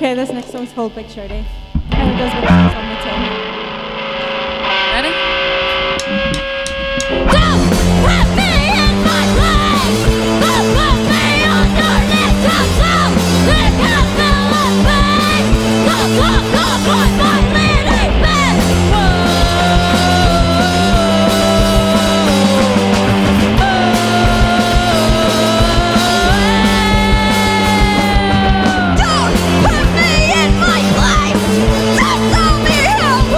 Okay, this next song's called Picture Day. And it does with the on the tin. Ready? Don't put me in my place. Don't put me underneath the floor. There can't feel a pain. Don't put my leading bed. Don't put me in my place. Don't tell me how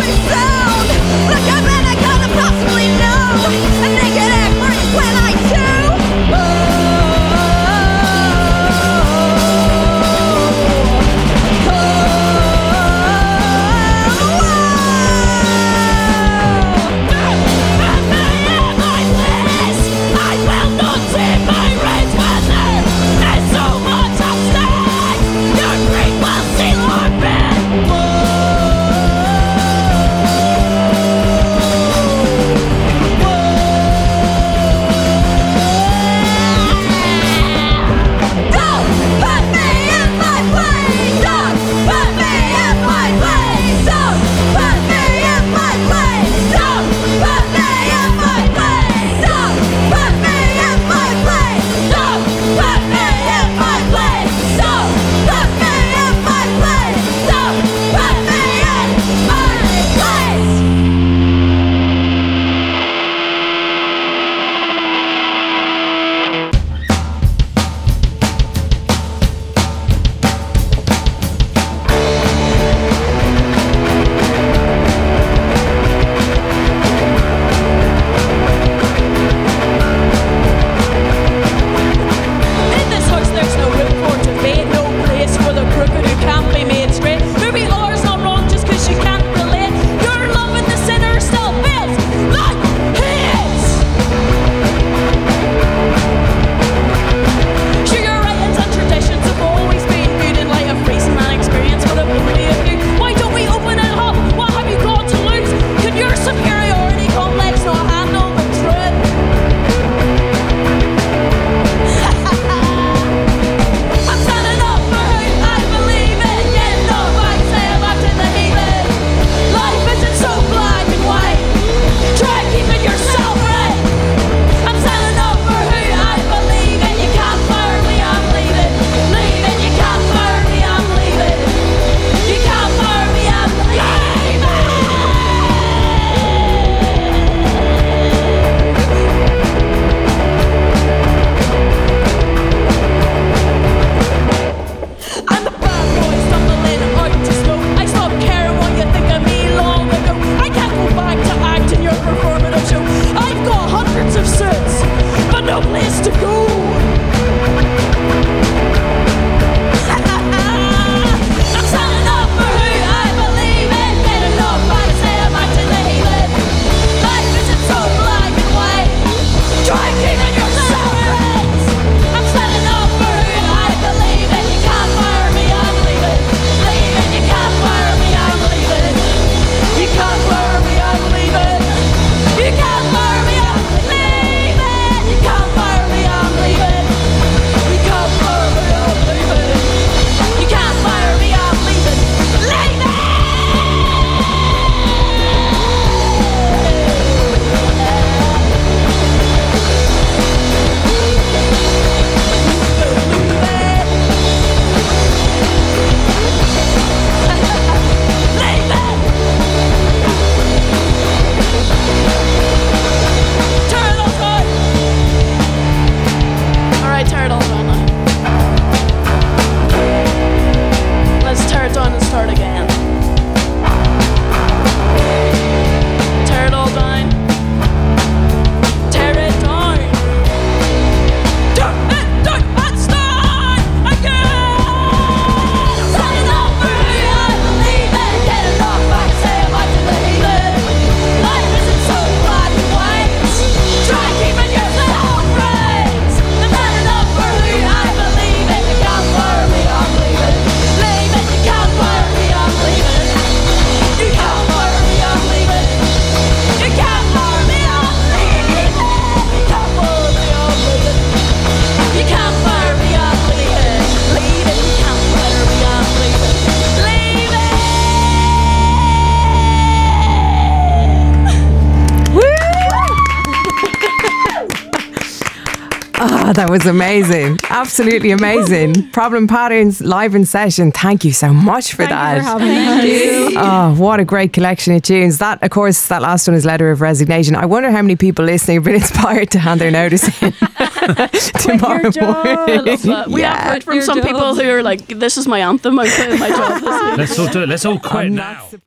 Oh, that was amazing. Absolutely amazing. Problem Patterns live in session. Thank you so much for that. Thank you. Oh, what a great collection of tunes. That, of course, that last one is Letter of Resignation. I wonder how many people listening have been inspired to hand their notice in tomorrow morning. We have heard from some people who are like, this is my anthem. I'm quitting my job this week. Let's all do it. Let's all quit now.